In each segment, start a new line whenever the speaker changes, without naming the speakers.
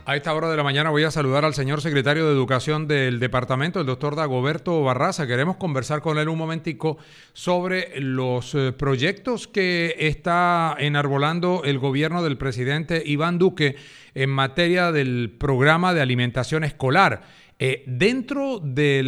A esta hora de la mañana voy a saludar al señor secretario de Educación del departamento, el doctor Dagoberto Barraza. Queremos conversar con él un momentico sobre los proyectos que está enarbolando el gobierno del presidente Iván Duque en materia del programa de alimentación escolar. Dentro de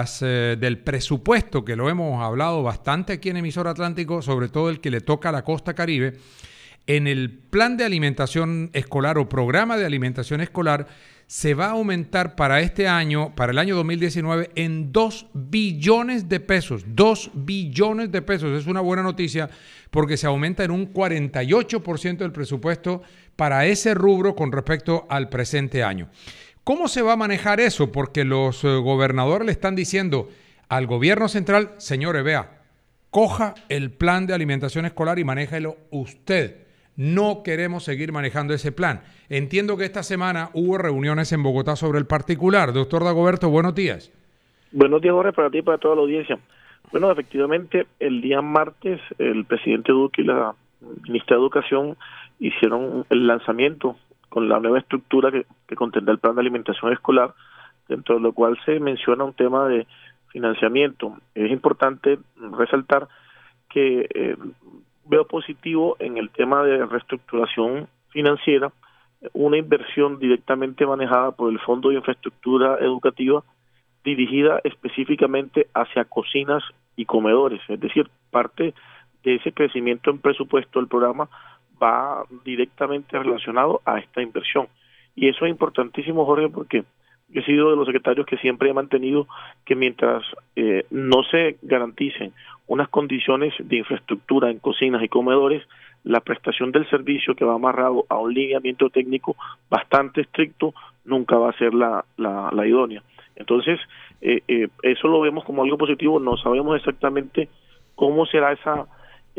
del presupuesto, que lo hemos hablado bastante aquí en Emisor Atlántico, sobre todo el que le toca a la costa Caribe, en el plan de alimentación escolar o programa de alimentación escolar se va a aumentar para este año, para el año 2019, en 2 billones de pesos. 2 billones de pesos. Es una buena noticia porque se aumenta en un 48% del presupuesto para ese rubro con respecto al presente año. ¿Cómo se va a manejar eso? Porque los gobernadores le están diciendo al gobierno central, señores, vea, coja el plan de alimentación escolar y manéjelo usted. No queremos seguir manejando ese plan. Entiendo que esta semana hubo reuniones en Bogotá sobre el particular. Doctor Dagoberto, buenos días.
Buenos días, Jorge, para ti y para toda la audiencia. Bueno, efectivamente, el día martes, el presidente Duque y la ministra de Educación hicieron el lanzamiento con la nueva estructura que contendrá el plan de alimentación escolar, dentro de lo cual se menciona un tema de financiamiento. Es importante resaltar que veo positivo en el tema de reestructuración financiera, una inversión directamente manejada por el Fondo de Infraestructura Educativa dirigida específicamente hacia cocinas y comedores, es decir, parte de ese crecimiento en presupuesto del programa va directamente relacionado a esta inversión. Y eso es importantísimo, Jorge, porque yo he sido de los secretarios que siempre he mantenido que mientras no se garanticen unas condiciones de infraestructura en cocinas y comedores, la prestación del servicio que va amarrado a un lineamiento técnico bastante estricto nunca va a ser la idónea. Entonces, eso lo vemos como algo positivo. No sabemos exactamente cómo será esa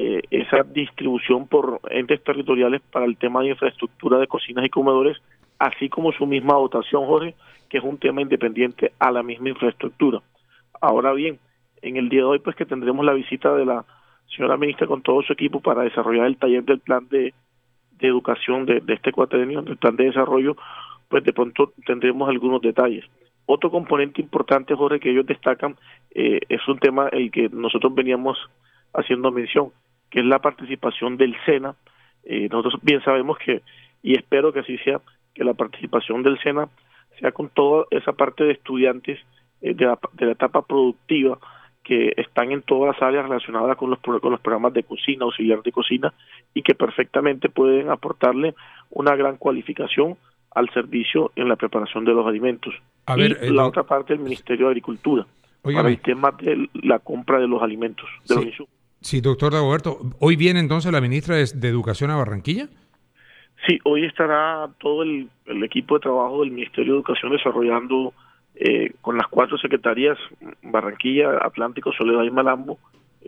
distribución por entes territoriales para el tema de infraestructura de cocinas y comedores, así como su misma dotación, Jorge, que es un tema independiente a la misma infraestructura. Ahora bien, en el día de hoy, pues que tendremos la visita de la señora ministra con todo su equipo para desarrollar el taller del plan de educación de este cuatrenio, del plan de desarrollo, pues de pronto tendremos algunos detalles. Otro componente importante, Jorge, que ellos destacan, es un tema el que nosotros veníamos haciendo mención, que es la participación del SENA. Nosotros bien sabemos que, y espero que así sea, que la participación del SENA sea con toda esa parte de estudiantes de la etapa productiva que están en todas las áreas relacionadas con los programas de cocina, auxiliar de cocina, y que perfectamente pueden aportarle una gran cualificación al servicio en la preparación de los alimentos. La otra parte del Ministerio de Agricultura, para el tema de la compra de los alimentos, de los insumos.
Sí, doctor Dagoberto. ¿Hoy viene entonces la ministra de Educación a Barranquilla?
Sí, hoy estará todo el equipo de trabajo del Ministerio de Educación desarrollando con las 4 secretarías, Barranquilla, Atlántico, Soledad y Malambo,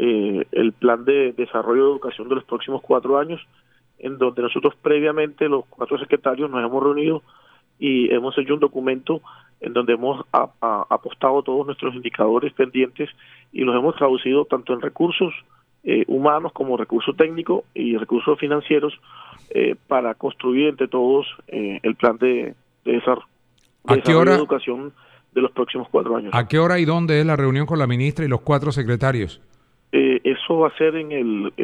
el plan de desarrollo de educación de los próximos 4 años, en donde nosotros previamente los 4 secretarios nos hemos reunido y hemos hecho un documento en donde hemos apostado todos nuestros indicadores pendientes y los hemos traducido tanto en recursos humanos como recursos técnicos y recursos financieros para construir entre todos el plan de desarrollo de educación de los próximos 4 años.
¿A qué hora y dónde es la reunión con la ministra y los 4 secretarios?
Eso va a ser en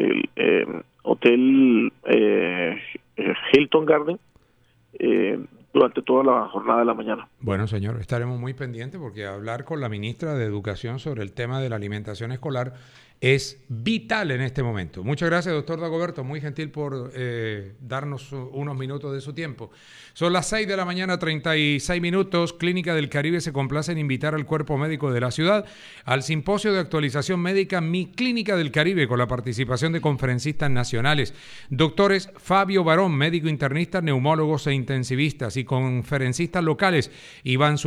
el hotel Hilton Garden durante toda la jornada de la mañana.
Bueno, señor, estaremos muy pendientes porque hablar con la ministra de Educación sobre el tema de la alimentación escolar es vital en este momento. Muchas gracias, doctor Dagoberto, muy gentil por darnos unos minutos de su tiempo. Son las 6 de la mañana, 36 minutos. Clínica del Caribe se complace en invitar al cuerpo médico de la ciudad al simposio de actualización médica Mi Clínica del Caribe, con la participación de conferencistas nacionales, doctores Fabio Barón, médico internista, neumólogos e intensivistas, y conferencistas locales, Iván